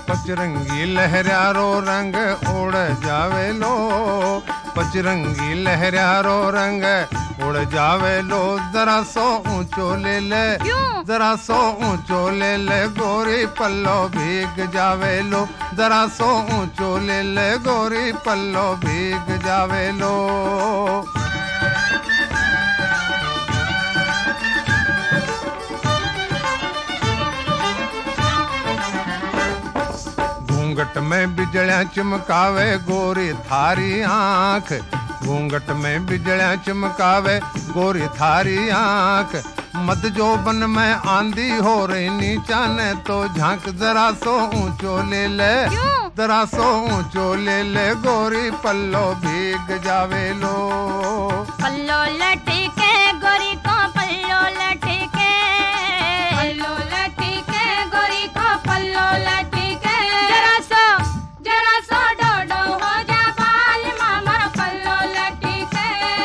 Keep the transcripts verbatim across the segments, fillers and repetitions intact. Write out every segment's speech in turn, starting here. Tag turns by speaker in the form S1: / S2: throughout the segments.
S1: पचरंगी लहरारो रंग उड़ जावे लो, पचरंगी लहरारो रंग उड़ जावे लो। जरा सो ऊंचो ले ले, जरा सो ऊंचो ले ले गोरी पल्लो भीग जावे लो, जरा सो ऊंचो ले ले गोरी पल्लो भीग जावे लो। घूंघट में बिजलियां चमकावे गोरी थारी आंख, घूंघट में बिजलियां चमकावे गोरी थारी आंख। मद जोबन में आंधी हो रही नीचा ने तो झांक, जरा सो ऊंचो ले ले, जरा सो ऊंचो ले ले गोरी पल्लो भीग जावे लो।
S2: पल्लो लटके गोरी को पल्लो लटके, पल्लो लटके गोरी को पल्लो लटके। जरा सो जरा सो डोडो हो जा बाल मामा पल्लो लटके।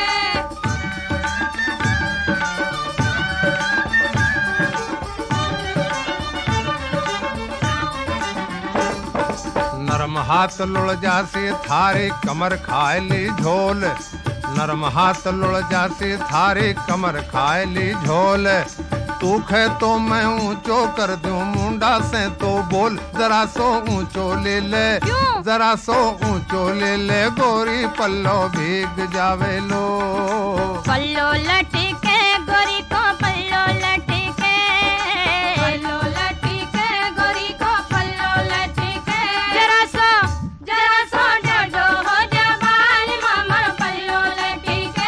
S1: नरम हाथ लुढ़ जासी थारी कमर खाए ली झोल, नरम हाथ लुढ़ जासी थारी कमर खाए ली झोल। तू खे तो मैं ऊंचो कर दूं मुंडा से तो बोल, जरा सो ऊंचो ले ले, जरा सो ऊंचो ले ले गोरी पल्लो भीग जावे लो।
S2: पल्लो लटके गोरी को पल्लो लटके, पल्लो लटके गोरी को पल्लो लटके। जरा सो जरा सो डोडो हो जा बाल मामा पल्लो लटके।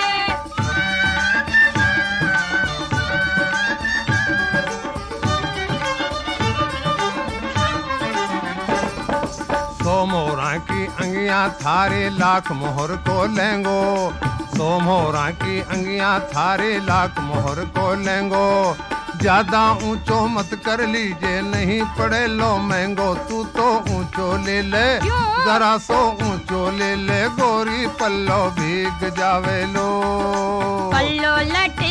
S1: सो मोरा की अंगियां थारे लाख मोहर को लेंगो, सो मोरा की अंगियां थारे लाख मोहर को लेंगो। ज्यादा ऊंचो मत कर लीजे नहीं पड़े लो महंगो, तू तो ऊंचो ले ले, जरा सो ऊंचो ले ले गोरी पल्लो भीग जावे लो।
S2: पल्लो लटके